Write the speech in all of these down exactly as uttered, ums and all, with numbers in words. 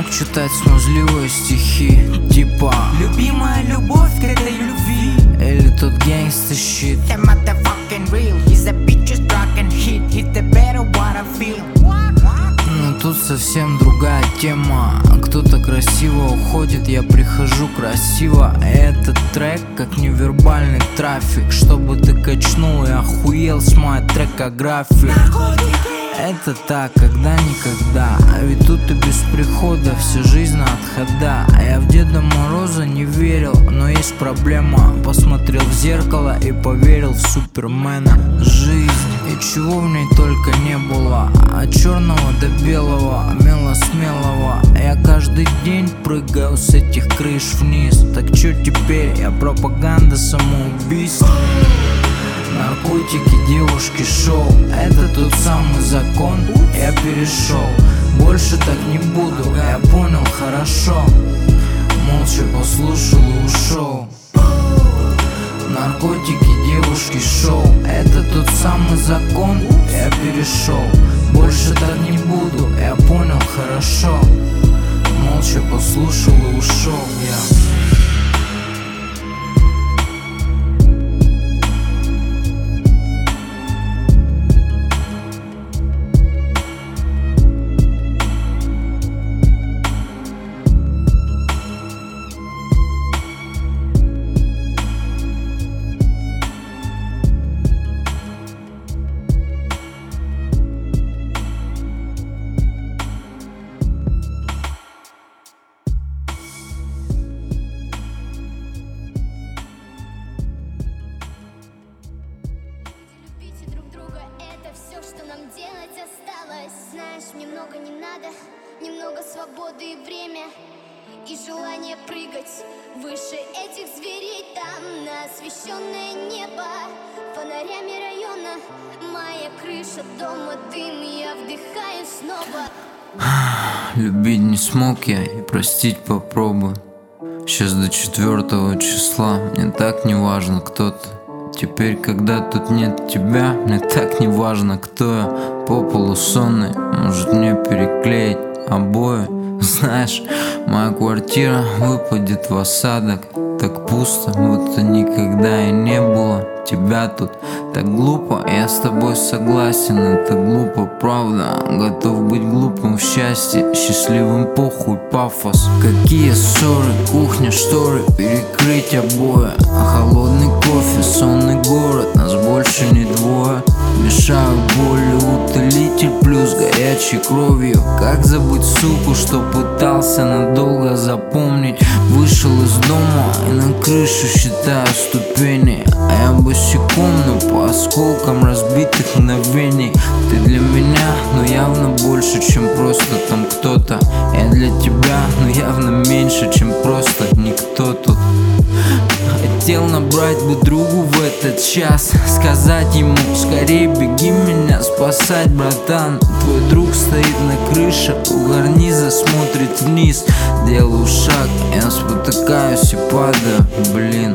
читать смазливые стихи, типа любимая любовь к этой любви, или тот гангста щит. The motherfucking real, he's a bitch just rockin' hit, hit the better what I feel. Но тут совсем другая тема. Кто-то красиво уходит, я прихожу красиво. Этот трек как невербальный трафик, чтобы ты качнул и охуел с моей трекографии. Это так, когда-никогда. А ведь тут и без прихода вся жизнь на отхода. Я в Деда Мороза не верил, но есть проблема. Посмотрел в зеркало и поверил в Супермена. Жизнь, и чего в ней только не было. От черного до белого, мело-смелого. Я каждый день прыгаю с этих крыш вниз. Так чё теперь, я пропаганда самоубийств. Наркотики, девушки, шоу. Это тот самый закон, я перешел. Больше так не буду, я понял хорошо. Молча послушал и ушел. Наркотики, девушки, шоу. Это тот самый закон, я перешел. Больше так не буду, я понял хорошо. Молча послушал и ушел я. Что нам делать осталось? Знаешь, мне много не надо, немного свободы и время, и желание прыгать выше этих зверей. Там на освещенное небо фонарями района, моя крыша дома, дым, я вдыхаю снова. Любить не смог я и простить попробую. Сейчас до четвертого числа, мне так не важно, кто ты. Теперь, когда тут нет тебя, мне так не важно, кто я. По полу сонный, может мне переклеить обои. Знаешь, моя квартира выпадет в осадок. Так пусто, будто никогда и не было тебя тут. Так глупо, я с тобой согласен, это глупо, правда. Готов быть глупым в счастье, счастливым похуй, пафос. Какие ссоры, кухня, шторы, перекрыть обои. А холодный кофе, сонный город, нас больше не двое. Мешаю болью, утолитель плюс горячей кровью. Как забыть суку, что пытался надолго запомнить. Вышел из дома и на крышу считаю ступени. А я босиком, но по осколкам разбитых мгновений. Ты для меня, но явно больше, чем просто там кто-то. Я для тебя, но явно меньше, чем просто никто тут. Хотел набрать бы другу в этот час, сказать ему: скорей беги меня спасать, братан. Твой друг стоит на крыше у карниза, смотрит вниз. Делаю шаг, я спотыкаюсь и падаю, блин.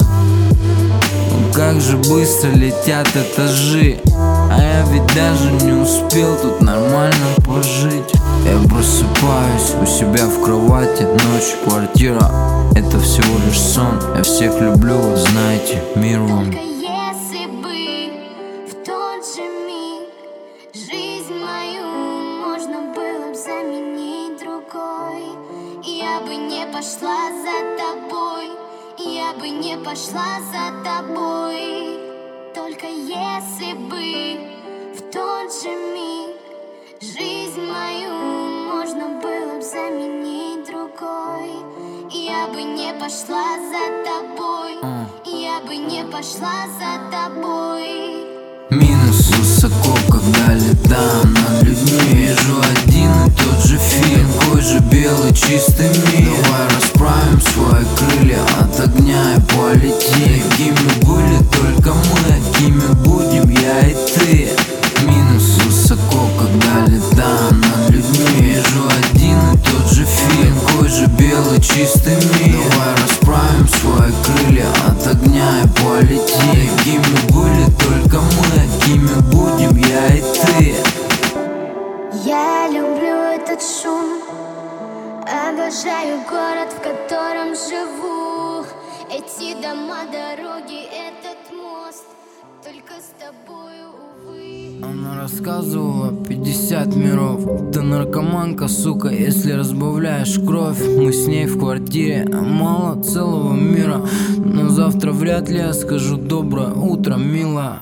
Ну как же быстро летят этажи, а я ведь даже не успел тут нормально пожить. Я просыпаюсь у себя в кровати, ночь, квартира — это всего лишь сон. Я всех люблю, вы знаете, мир вам. Только если бы в тот же миг жизнь мою можно было бы заменить другой, я бы не пошла за тобой, я бы не пошла за тобой. Только если бы в тот же миг жизнь мою можно было бы заменить другой, я бы не пошла за тобой, я бы не пошла за тобой. Минус высоко, когда летаю над людьми. Вижу один и тот же фильм, такой же белый чистый мир. Давай расправим свои крылья от огня и полетим. Какими были только мы, какими будем я и ты. Минус высоко, когда летаю над людьми. Вижу один и тот же фильм, такой же белый чистый мир. Давай расправим свои крылья от огня и полетим. Какими были только мы, какими будем я и ты. Я люблю этот шум, Обожаю город, в котором живу. Эти дома, дороги, этот мост. Только с тобою, увы. Она рассказывала пятьдесят миров. Ты наркоманка, сука, если разбавляешь кровь. Мы с ней в квартире, а мало целого мира. Но завтра вряд ли я скажу доброе утро, мила.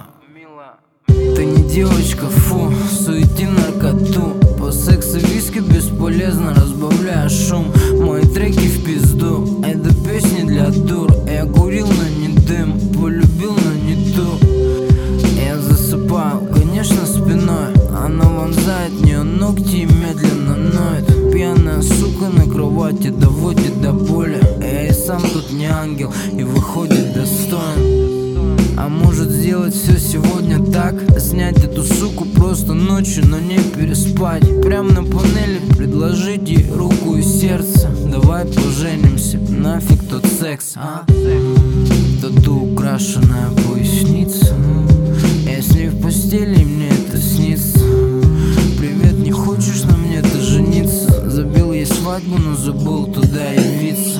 Ты не девочка, фу, суети наркоту. По сексу виски бесполезно, разбавляя шум. Мои треки в пизду, это песни для дур. Я курил, но не дым, полюбил, но не ту. Я засыпаю, конечно, спиной. Она вонзает в нее ногти и медленно ноет. Пьяная сука на кровати доводит до боли. Я и сам тут не ангел и выходит достоин. А может сделать все сегодня так? Снять эту суку просто ночью, но не переспать. Прям на панели предложить ей руку и сердце. Давай поженимся, нафиг тот секс, а? Тату украшенная поясница. Я с ней в постели, и мне это снится. Привет, не хочешь на мне-то жениться? Забил ей свадьбу, но забыл туда явиться.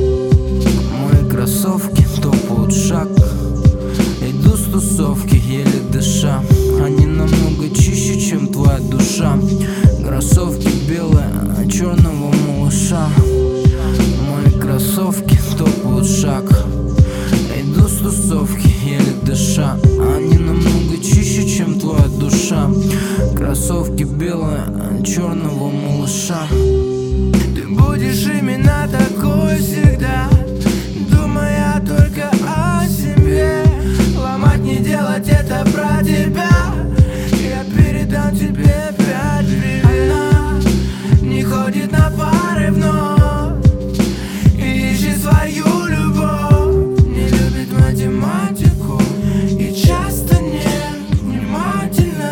Мои кроссовки топают шаг. Иду с тусовки, еле дыша. Они намного чище, чем твоя душа. Кроссовки белые, а черного малыша. Мои кроссовки топают шаг. Иду с тусовки, еле дыша. Они намного чище, чем твоя душа. Кроссовки белые, а черного малыша. Ты будешь именно такой всегда, думая только о себе. Ломать, не делать это про тебя. Я передам тебе пять привет. Она не ходит на пары вновь и ищет свою любовь. Не любит математику и часто невнимательна.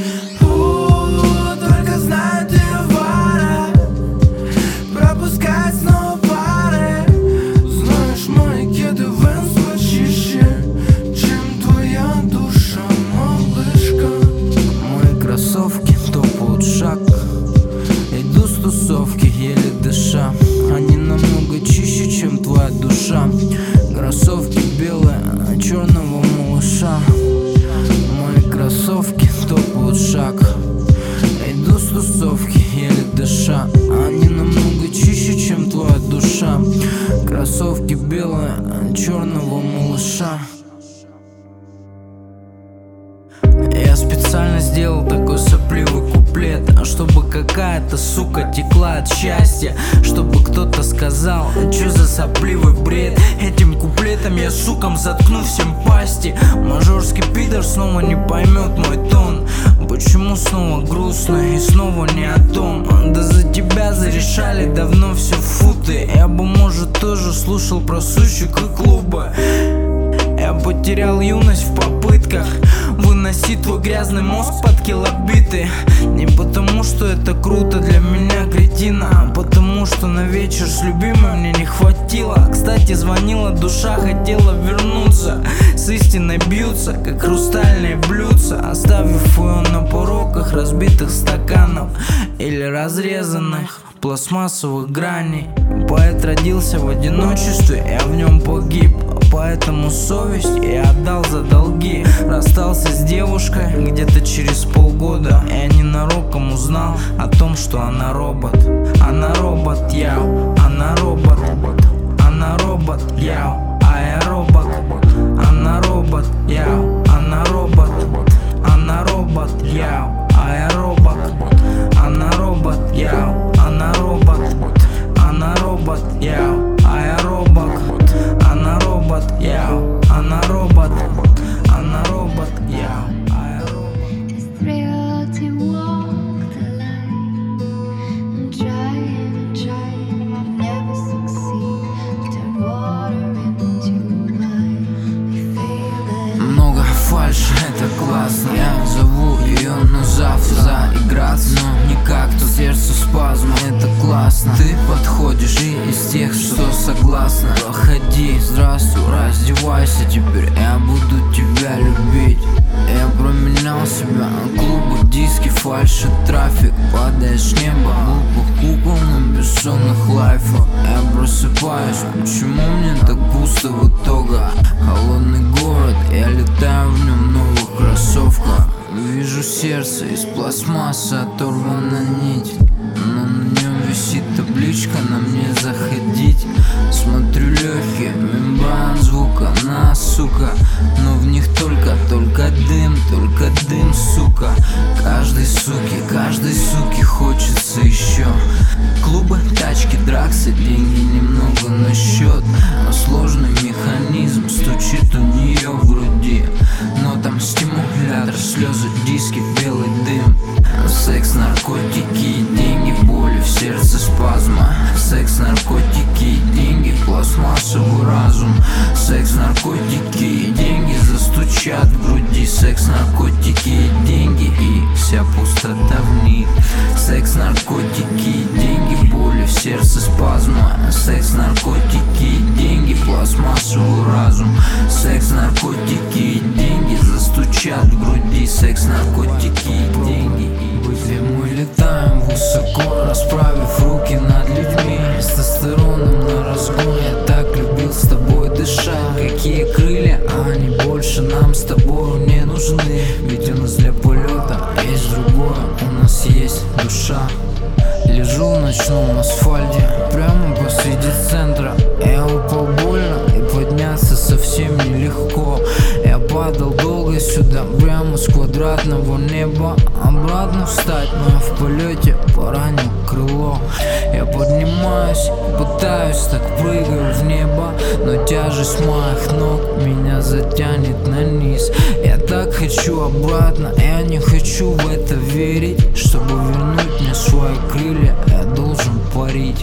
Только знает ее вара, пропускать снова пары. Знаешь, мои кеды Вэнс почище, чем твоя душа, малышка. Мои кроссовки топают шаг. Иду с тусовки, еле дыша. Они намного чище, чем твоя душа. Кроссовки белые, а черного малыша. Мои кроссовки топают шаг. Иду с тусовки, еле дыша. Они намного чище, чем твоя душа. Кроссовки белые, а черного малыша. Я специально сделал такой сопливый куплет, чтобы какая-то сука текла от счастья. Чтобы кто-то сказал, чё за сопливый бред. Этим куплетом я сукам заткну всем пасти. Мажорский пидор снова не поймет мой тон. Почему снова грустно и снова не о том? Да за тебя зарешали давно все футы. Я бы, может, тоже слушал про сущих и клубы. Я потерял юность в попытках выносить твой грязный мозг под килобиты. Не потому, что это круто для меня, кретина, а потому, что на вечер с любимой мне не хватило. Кстати, звонила душа, хотела вернуться. С истиной бьются, как хрустальные блюдца, оставив ее на пороках разбитых стаканов или разрезанных пластмассовых граней. Поэт родился в одиночестве, я в нем погиб. Поэтому совесть я отдал за долги. Расстался с девушкой где-то через полгода. Я ненароком узнал о том, что она робот. Она робот, яу, она робот. Она робот, яу, а я робот. Она робот, яу, она робот. Она робот, яу, а я робот. Она робот, яу, она робот. Она робот, яу, а я робот. Она робот, яу, она робот. Она робот, яу, а я робот. It's real to walk the line and try and try and never succeed. Turn water into wine. We feel it. Много фальши, это классно. Я зову ее на зав заиграться, но никак, то сердцу спазм, это классно. Ты подходишь и из тех, что согласна. Проходи, здравствуй, раздевайся теперь, я буду тебя любить. Я променял себя на клубы, диски, фальши, трафик. Падаешь с неба, глупых кукол на бессонных лайфах. Я просыпаюсь, почему мне так пусто в итоге? Холодный город, я летаю в нем в новых кроссовках. Вижу сердце из пластмассы, оторвана нить, но на нем висит табличка «На мне заходить». Смотрю легкие, мембран звука, на, сука, но в них только, только дым, только дым, сука. Каждой суки, каждой суки хочется еще. Клубы, тачки, драксы, деньги немного на счет, но сложный механизм стучит у нее в груди. Но там стимулятор, слезы, диски, белый дым. Секс, наркотики, деньги, боли в сердце, спазма. Секс, наркотики, деньги, пластмассовый разум. Секс, наркотики, деньги застучат в груди. Секс, наркотики, деньги и вся пустота в них. Секс, наркотики, деньги, боли в сердце, спазма. Секс, наркотики, деньги, пластмассовый разум. Секс, наркотики, деньги застучат в груди. Секс, наркотики, деньги. Где мы летаем высоко, расправив руки над людьми. С тестостероном на разгон, я так любил с тобой дышать. Какие крылья, а они больше нам с тобой не нужны. Ведь у нас для полета есть другое, у нас есть душа. Лежу в ночном асфальте, прямо посреди центра. Я упал больно и подняться совсем нелегко. Я падал долго сюда, прямо с квадратного неба. Обратно встать, но я в полете поранил крыло. Я поднимаюсь, пытаюсь, так прыгаю в небо, но тяжесть моих ног меня затянет на низ. Я так хочу обратно, я не хочу в это верить. Чтобы вернуть мне свои крылья, я должен парить.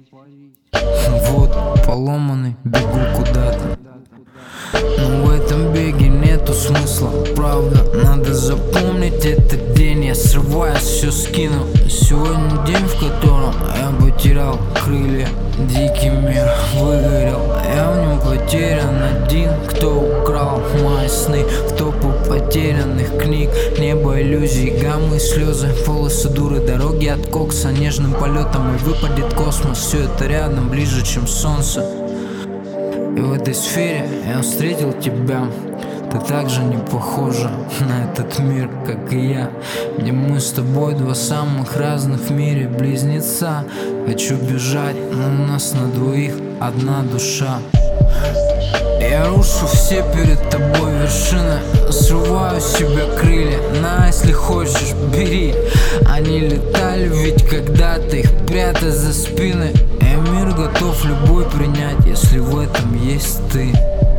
Вот, поломанный, бегу куда-то, но в этом беге нету смысла, правда. Надо запомнить этот день, я срываюсь, все скину. Сегодня день, в котором я потерял крылья. Дикий мир выгорел, я в нем потерян один. Кто украл мои сны в топу потерянных книг? Небо иллюзий, гаммы, слезы, полосы дуры, дороги от кокса. Нежным полетом и выпадет космос. Все это рядом, ближе, чем солнце. И в этой сфере я встретил тебя. Ты также не похожа на этот мир, как и я. Где мы с тобой два самых разных в мире близнеца. Хочу бежать, но у нас на двоих одна душа. Я рушу все перед тобой вершины, срываю с себя крылья. На, если хочешь, бери. Они летали ведь когда-то, их прятать за спины. Я мир готов любой принять, если в этом есть ты.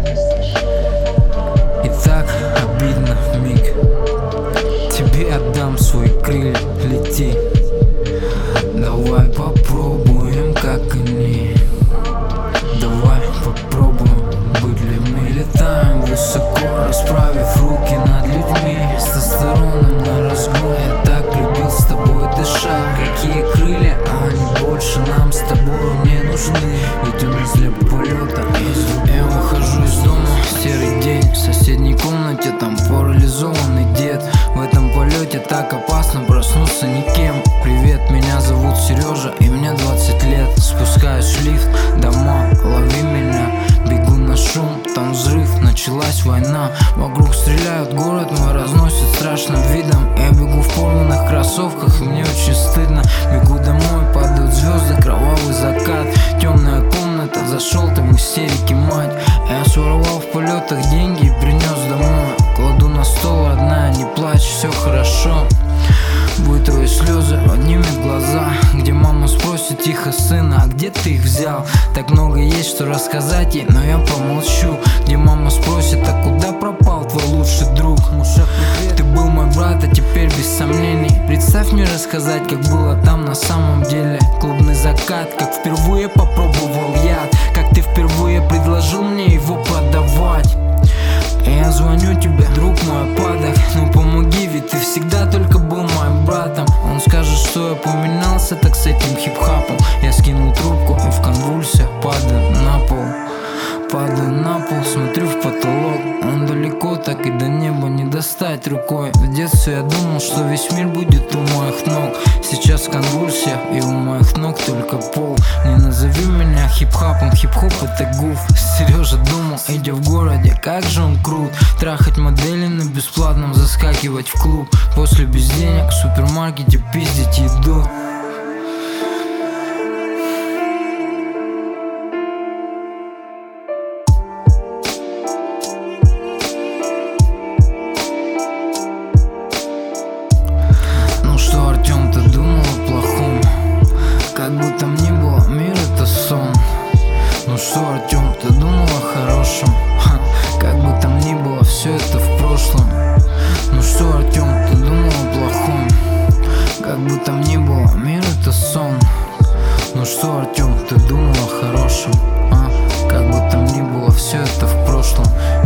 И так обидно вмиг. Тебе отдам свои крылья, лети. Давай попробуем, как они. Давай попробуем быть людьми. Летаем высоко, расправив руки над людьми. С тестостероном на разгон, я так любил с тобой дышать. Какие крылья, а они больше нам с тобой не нужны. Ведь у нас для полета есть. Я выхожу из дома, серый день. В соседней комнате там парализованный дед. В этом полете так опасно проснуться никем. Привет, меня зовут Сережа и мне двадцать лет. Спускаюсь в лифт, дома, лови меня. Бегу на шум, там взрыв, началась война. Вокруг стреляют, город мой разносит страшным видом. Я бегу в порванных кроссовках и мне очень стыдно. Бегу домой, падают звезды, кровавый закат. Темная комната, зашел ты в истерике, мать. Я своровал в полетах деньги и принес домой. Кладу на стол, родная, не плачь, все хорошо. Будь твои слезы, поднимет глаза. Где мама спросит тихо сына, а где ты их взял? Так много есть, что рассказать ей, но я помолчу. Где мама спросит, а куда пропал твой лучший друг? Ты был мой брат, а теперь без сомнений. Представь мне рассказать, как было там на самом деле. Клубный закат, как впервые попробовал яд. Как ты впервые предложил мне его продавать. Я звоню тебе, друг мой опадок. Ну помоги, ведь ты всегда только был моим братом. Он скажет, что я поменялся, так с этим хип-хапом. Я скинул трубку и в конвульсиях падаю. так и до неба не достать рукой. В детстве я думал, что весь мир будет у моих ног. Сейчас конвульсия, и у моих ног только пол. Не назови меня хип-хапом, хип-хоп это гуф. Сережа думал, идя в городе, как же он крут. Трахать модели на бесплатном, заскакивать в клуб. После без денег в супермаркете пиздить еду. Ну что, Артём, ты думал о плохом? Как бы там ни было, мир это сон. Ну что, Артём, ты думал о хорошем? Ха, как бы там ни было, все это в прошлом. Ну что, Артём, ты думал о плохом? Как бы там ни было, мир это сон. Ну что, Артём, ты думал о хорошем? А? Как бы там ни было, все это в прошлом.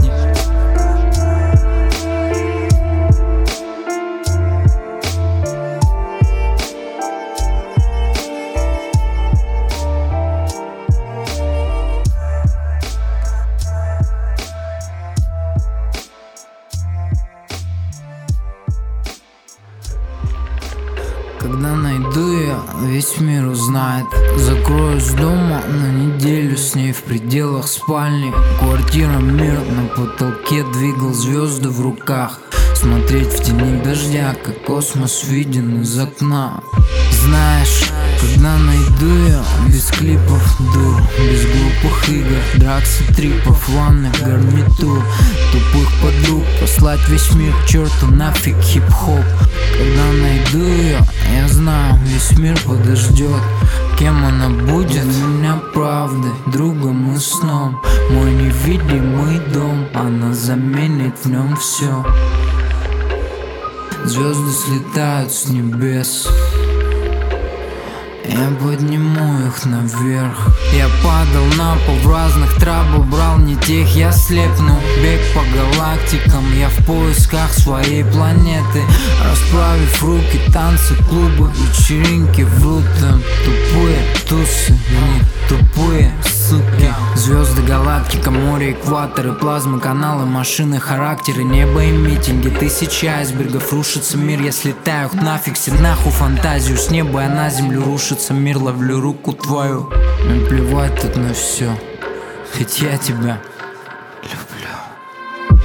Когда найду ее, весь мир узнает. Закроюсь дома на неделю, с ней в пределах спальни. Квартира, мир на потолке, двигал звезды в руках. Смотреть в тени дождя, как космос виден из окна. Знаешь, когда найду ее, без клипов дур, без глупых игр, дракс и трипов, ванных гарнитур, тупых подруг, послать весь мир к черту нафиг хип-хоп. Когда найду ее, я знаю, весь мир подождет. Кем она будет? Меня правдой, другом и сном. Мой невидимый дом, она заменит в нем все. Звезды слетают с небес, я подниму их наверх. Я падал на пол в разных трабл, брал не тех, я слепну. Бег по галактикам, я в поисках своей планеты. Расправив руки, танцы, клубы, вечеринки, врут им. Тупые тусы, не тупые суки. Звезды, галактика, море, экваторы, плазмы, каналы, машины, характеры, небо и митинги. Тысячи айсбергов, рушится мир, я слетаю нафиг все нахуй фантазию. С неба я на землю, рушится мир, ловлю руку твою. Мне плевать тут на все, ведь я тебя люблю.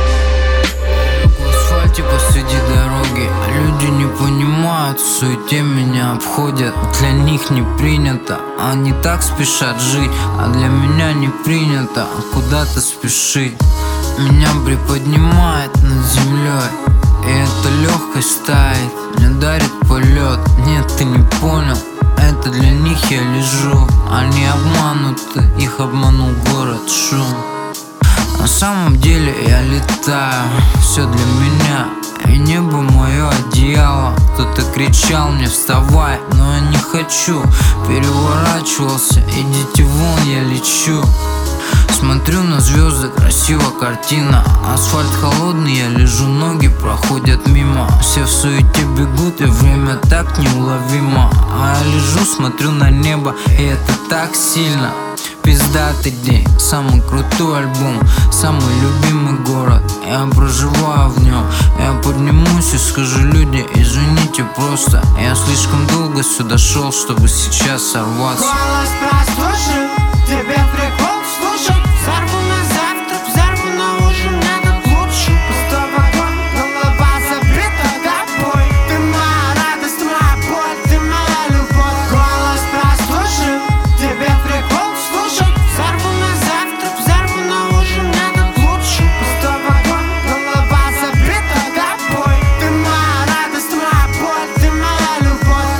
В асфальте посреди дороги, люди не понимают, в суете меня обходят. Для них не принято, они так спешат жить, а для меня не принято куда-то спешить. Меня приподнимает над землей, и эта легкость тает, мне дарит полет. Нет, ты не понял, это для них я лежу. Они обмануты, их обманул город, шум. На самом деле я летаю, все для меня, и небо мое одеяло. Кто-то кричал мне вставай, но я не хочу. Переворачивался, идите вон, я лечу. Смотрю на звезды, красиво картина. Асфальт холодный, я лежу, ноги проходят мимо. Все в суете бегут, и время так неуловимо. А я лежу, смотрю на небо, и это так сильно. Пиздатый день, самый крутой альбом, самый любимый город, я проживаю в нем. Я поднимусь и скажу: люди, извините просто, я слишком долго сюда шел, чтобы сейчас сорваться. Голос прослушай, тебе прикол слушай. Взорву на завтрак, взорву на ужин, мне так лучше. Пустой вагон, голова забита тобой. Ты моя радость, моя боль, ты моя любовь. Голос прослушай, тебе прикол слушай. Взорву на завтрак, взорву на ужин, мне так лучше. Пустой вагон, голова забита тобой. Ты моя радость, моя боль, ты моя любовь.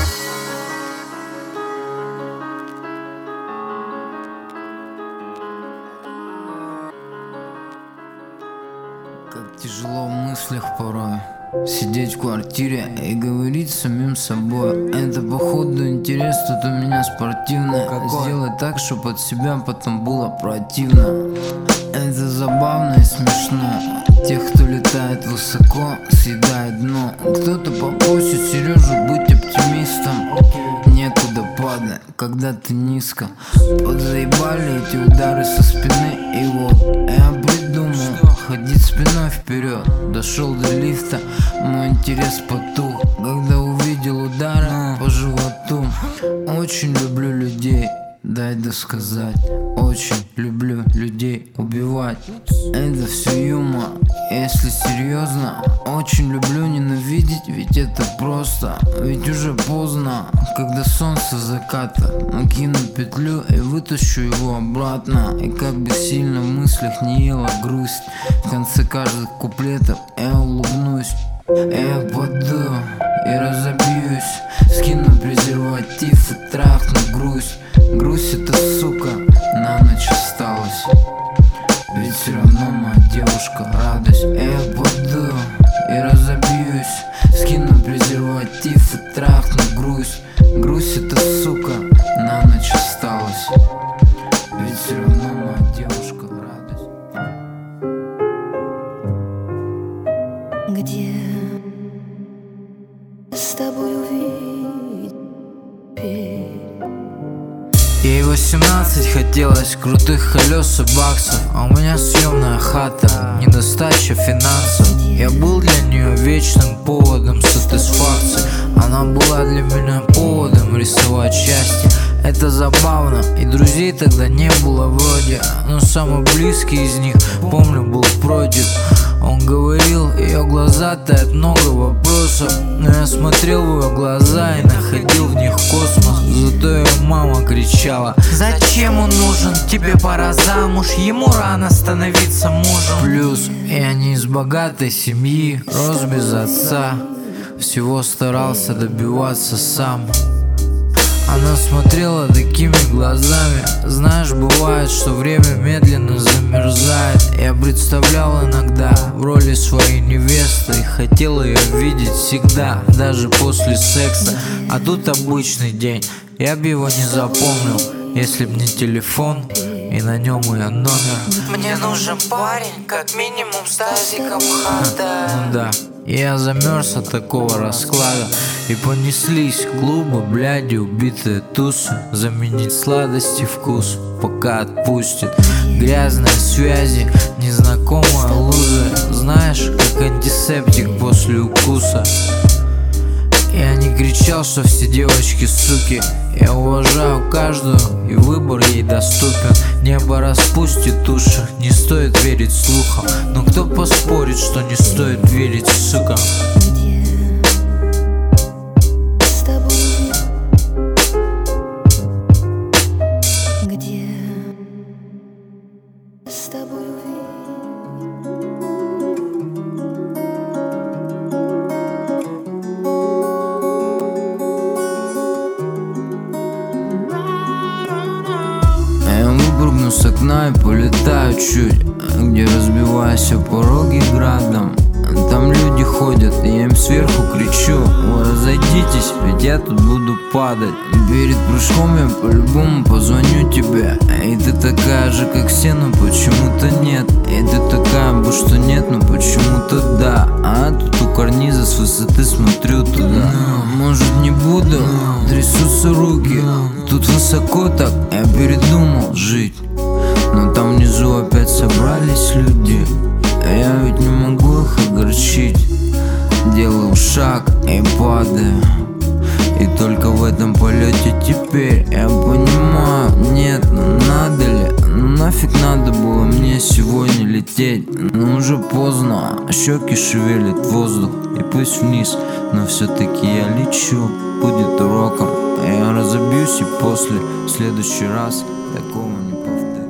Как тяжело в мыслях порой сидеть в квартире и говорить с самим собой. Это походу интерес, тут у меня спортивный. Сделай так, чтоб от себя потом было противно. Это забавно и смешно. Тех, кто летает высоко, съедает дно. Кто-то попросит Сережу быть оптимистом. Некуда падать, когда ты низко. Подзаебали эти удары со спины. И вот я придумал ходить с спиной вперед. Дошел до лифта, мой интерес потух, когда увидел удары по животу. Очень люблю людей, дай досказать. Очень люблю людей убивать. Это все юмор, если серьезно. Очень люблю ненавидеть, ведь это просто. Ведь уже поздно, когда солнце заката. Накину петлю и вытащу его обратно. И как бы сильно в мыслях не ела грусть, в конце каждых куплетов я улыбнусь. Я упаду и разобьюсь, скину презерватив и трахну грусть. Грусть это, сука, на ночь осталась, ведь все равно моя девушка радость. Я упаду и разобьюсь, скину презерватив и трахну грусть. Грусть это, сука, на ночь осталась, ведь все равно моя девушка радость. Где с тобой увидеть? Ей восемнадцать, хотелось крутых колес и баксов, а у меня съемная хата, недостача финансов. Я был для нее вечным поводом сатисфакции. Она была для меня поводом рисовать счастье. Это забавно, и друзей тогда не было вроде. Но самый близкий из них, помню, был против. Он говорил, ее глаза тают много вопросов. Но я смотрел в ее глаза и находил в них космос. Зато ее мама кричала: зачем он нужен? Тебе пора замуж, ему рано становиться мужем. Плюс я не из богатой семьи, рос без отца, всего старался добиваться сам. Она смотрела такими глазами. Знаешь, бывает, что время медленно замерзает. Я представлял иногда в роли своей невесты и хотел ее видеть всегда, даже после секса. А тут обычный день, я бы его не запомнил, если б не телефон и на нем ее номер. Мне нужен парень, как минимум с тазиком хата. Ну да, я замерз от такого расклада. И понеслись клубы, бляди, убитые тусы. Заменить сладости вкус, пока отпустит. Грязные связи, незнакомые лузы. Знаешь, как антисептик после укуса. Я не кричал, что все девочки суки. Я уважаю каждую, и выбор ей доступен. Небо распустит уши, не стоит верить слухам. Но кто поспорит, что не стоит верить сукам? Где с тобой увидеть? Выпрыгну с окна и полетаю чуть, где разбиваюсь о пороги градом. Там люди ходят, и я им сверху кричу: вы разойдитесь, ведь я тут буду падать. Перед прыжком я по-любому позвоню тебе. И ты такая же, как все, но почему-то нет. И ты такая бы, что нет, но почему-то да. А тут у карниза с высоты смотрю туда. Может, не буду, трясутся руки. Тут высоко так, я передумал жить. Но там внизу опять собрались люди. Я ведь не могу их огорчить. Делаю шаг и падаю. И только в этом полете теперь я понимаю: нет, ну надо ли? Ну нафиг надо было мне сегодня лететь? Ну уже поздно, щеки шевелят воздух. И пусть вниз, но все-таки я лечу. Будет уроком, я разобьюсь, и после в следующий раз такого не повторю.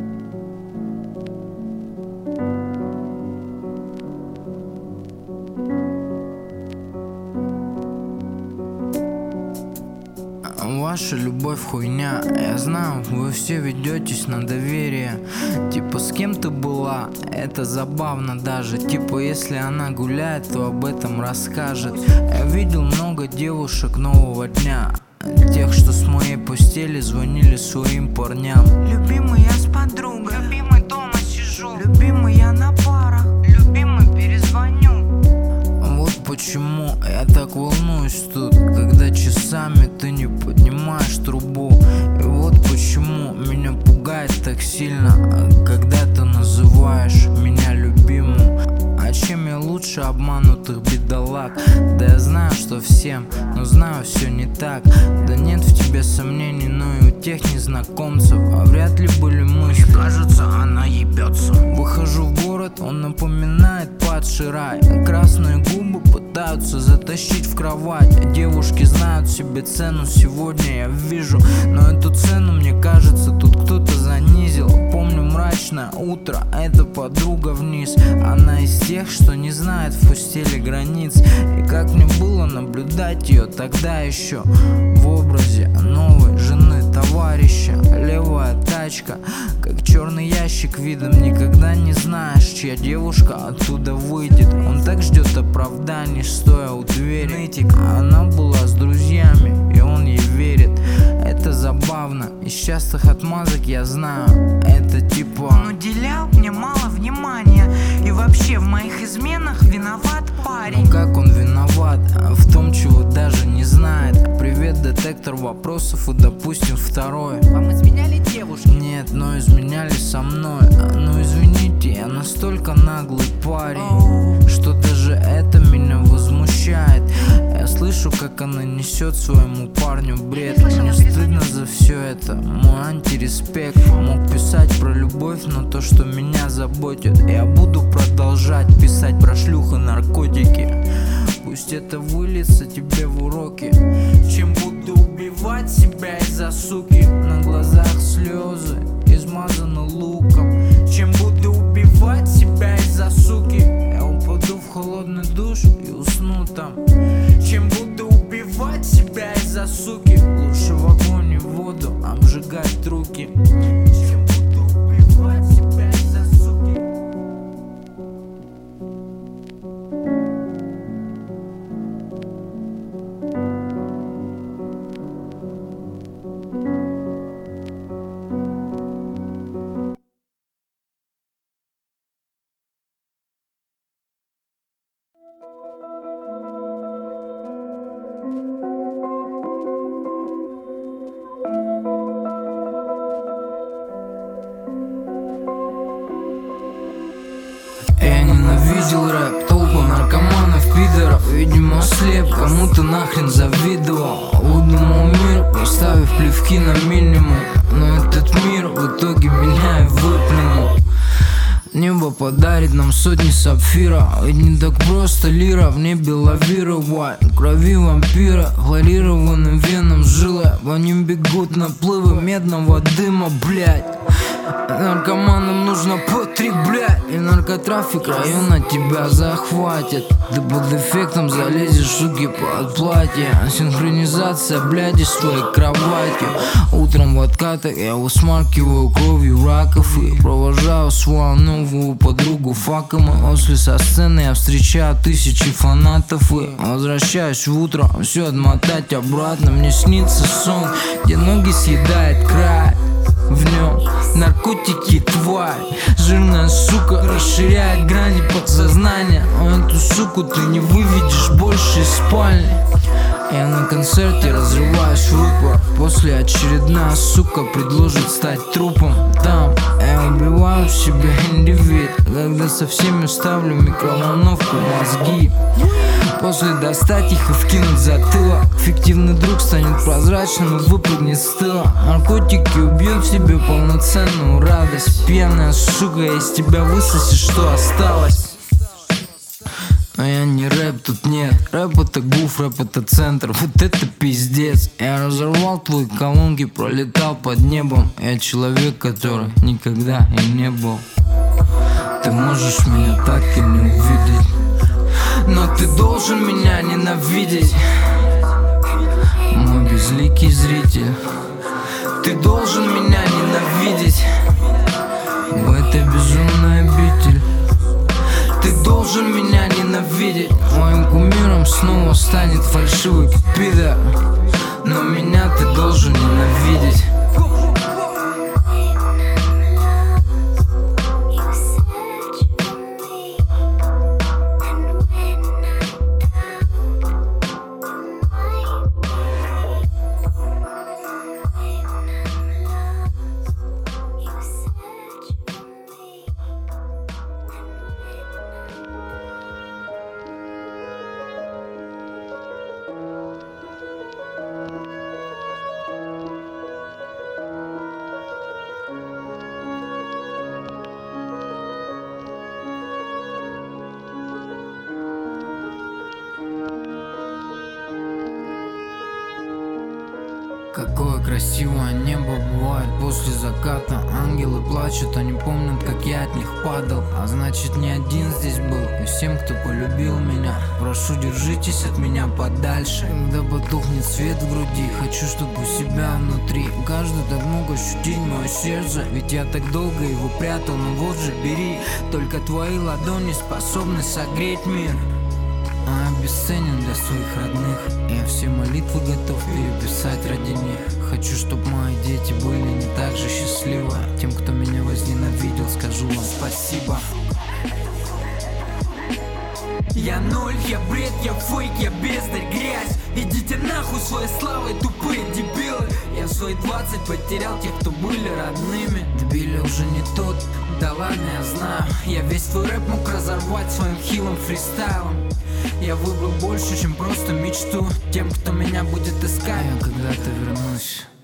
Ваша любовь хуйня, я знаю, вы все ведетесь на доверие. Типа, с кем ты была, это забавно даже. Типа, если она гуляет, то об этом расскажет. Я видел много девушек нового дня, тех, что с моей постели звонили своим парням. Любимый, я с подругой, любимый, дома сижу, любимый, я на парах, любимый, перезвоню. Вот почему я так волнуюсь тут, когда часами ты не поднимаешь трубу. И вот почему меня пугает так сильно, когда ты называешь меня любимым. чем я лучше обманутых бедолаг. Да я знаю, что всем, но знаю, все не так. Да нет в тебе сомнений, но и у тех незнакомцев а вряд ли были мысли. Мне кажется, она ебется. Выхожу в город, он напоминает падший рай. Красные губы пытаются затащить в кровать. Девушки знают себе цену, сегодня я вижу, но эту цену, мне кажется, тут кто-то занизил. Помню мрачное утро, эта подруга вниз. Она из тех, что не знает в постели границ. И как мне было наблюдать ее тогда еще в образе новой жены товарища. Левая тачка, как черный ящик видом. Никогда не знаешь, чья девушка оттуда выйдет. Он так ждет оправданий, стоя у двери. Нытик, она была с друзьями, и он ей верит. Это забавно, из частых отмазок я знаю, это типа: он уделял мне мало внимания, и вообще в моих изменах виноват парень. Ну как он виноват в том, чего даже не знает? Привет, детектор вопросов, и допустим второе: вам изменяли девушки? Нет, но изменяли со мной. Ну извините, я настолько наглый парень, oh. что даже это меня возмущает. Я слышу, как она несет своему парню бред. Мне стыдно за все это, мой антиреспект. Мог писать про любовь, но то, что меня заботит, я буду продолжать писать про шлюх и наркотики. Пусть это выльется тебе в уроки, чем буду убивать себя из-за суки. На глазах слезы, измазаны луком. Чем буду убивать себя из-за суки, я упаду в холодный душ и усну там. Чем буду убивать себя из-за суки, лучше в огонь и в воду обжигать руки. Чем буду убивать себя из-за суки. Я ненавидел рэп, толпа наркоманов, пидоров. Видимо слеп, кому-то нахрен завидовал. Выдумал мир, поставив плевки на минимум. Но этот мир в итоге меня и выплюнул. Небо подарит нам сотни сапфира. Ведь не так просто лира в небе лавировать. Крови вампира, хлорированным веном жилы. По ним бегут наплывы медного дыма, блять. Наркоманам нужно потреблять, и наркотрафик района тебя захватит. Ты под эффектом залезешь, суки, под платье. Синхронизация, блядь, с твоей кроватью. Утром в откатах я высмаркиваю кровью раков и провожаю свою новую подругу факом. И после со сцены я встречаю тысячи фанатов и возвращаюсь в утро, все отмотать обратно. Мне снится сон, где ноги съедает край. В нем наркотики, тварь. Жирная сука расширяет грани подсознания. А эту суку ты не выведешь больше из спальни. Я на концерте разрываюсь в рупор. После очередная сука предложит стать трупом. Там я убиваю в себе индивид, когда со всеми ставлю микроволновку мозги. После достать их и вкинуть затылок. Фиктивный друг станет прозрачным и выпрыгнет с тыла. Наркотики убьют в себе полноценную радость. Пьяная сука, из тебя высосешь, что осталось. Но я не рэп, тут нет. Рэп это гуф, рэп это центр. Вот это пиздец. Я разорвал твои колонки, пролетал под небом. Я человек, который никогда и не был. Ты можешь меня так и не увидеть, но ты должен меня ненавидеть, мой безликий зритель. Ты должен меня ненавидеть в этой безумной обители. Ты должен меня ненавидеть. Моим кумиром снова станет фальшивый пидор, но меня ты должен ненавидеть. Какое красивое небо бывает после заката. Ангелы плачут, они помнят, как я от них падал. А значит, не один здесь был. И всем, кто полюбил меня, прошу, держитесь от меня подальше. Когда потухнет свет в груди, хочу, чтобы у себя внутри каждый так мог ощутить мое сердце. Ведь я так долго его прятал, но вот же бери. Только твои ладони способны согреть мир. А я бесценен для своих родных. Я все молитвы готов переписать ради них. Хочу, чтоб мои дети были не так же счастливы. Тем, кто меня возненавидел, скажу вам спасибо. Я ноль, я бред, я фейк, я бездарь, грязь. Идите нахуй своей славой, тупые дебилы. Я в свои двадцать потерял тех, кто были родными. Дебили уже не тот, да ладно, я знаю. Я весь твой рэп мог разорвать своим хилым фристайлом. Я выбрал больше, чем просто мечту. Тем, кто меня будет искать, я когда-то вернусь.